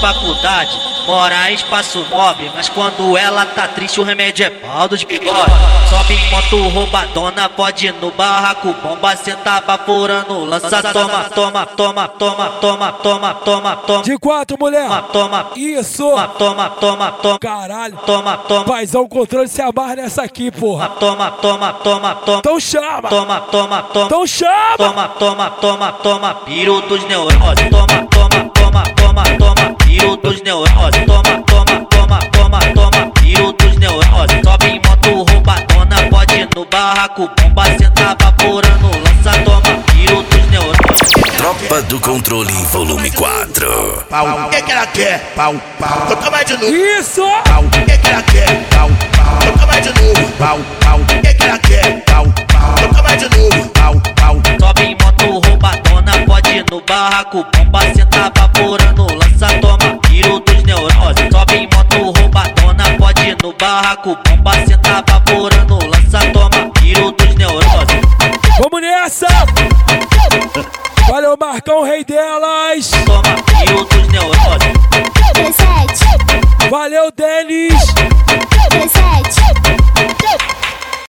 faculdade, mora em espaço nobre, mas quando ela tá triste o remédio é baldo de bigode. Sobe em moto roubadona, pode ir no barraco, bomba senta baforando, lança toma, toma, toma, toma, toma, toma, toma, toma. De 4, mulher. Toma, isso. Toma, toma, toma. Caralho. Toma, toma. Paizão controle se amarra nessa aqui, porra. Toma, toma, toma, toma. Então chama. Toma, toma, toma. Então chama. Toma, toma, toma, toma. Piro dos neuroses. Toma, toma, toma, toma, toma. Piro dos neuroses. Toma, toma, toma, toma, toma. Piro dos neuroses. Sobe em moto roubadona, pode ir no barraco, bomba senta vaporando, lança toma. Piro dos neuroses. Tropa do Controle, volume 4. Pau, o que ela quer? Pau, pau, toca mais de novo. Isso! Pau, o que ela quer? Pau, pau, toca mais de novo. Pau, pau, o que ela quer? Pau, pau, toca mais de novo. Pau, pau. Sobe em moto roubadona, pode ir no barraco, bomba senta vaporando, lança toma. Piro dos neuroses. Sobe em moto roubadona, pode ir no barraco, bomba senta vaporando, lança toma. Piro dos neuroses. Vamos nessa! Valeu, Marcão, rei delas! Toma, piro dos neuroses. Valeu, Denis!